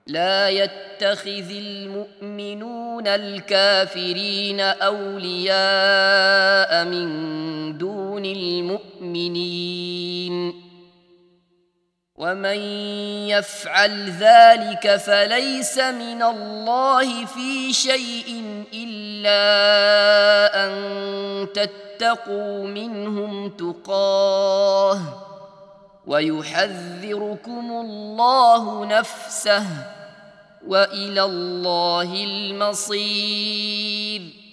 لا يتخذ المؤمنون الكافرين أولياء من دون المؤمنين ومن يفعل ذلك فليس من الله في شيء إلا أن تتقوا منهم تقاه ويحذركم الله نفسه وإلى الله المصير.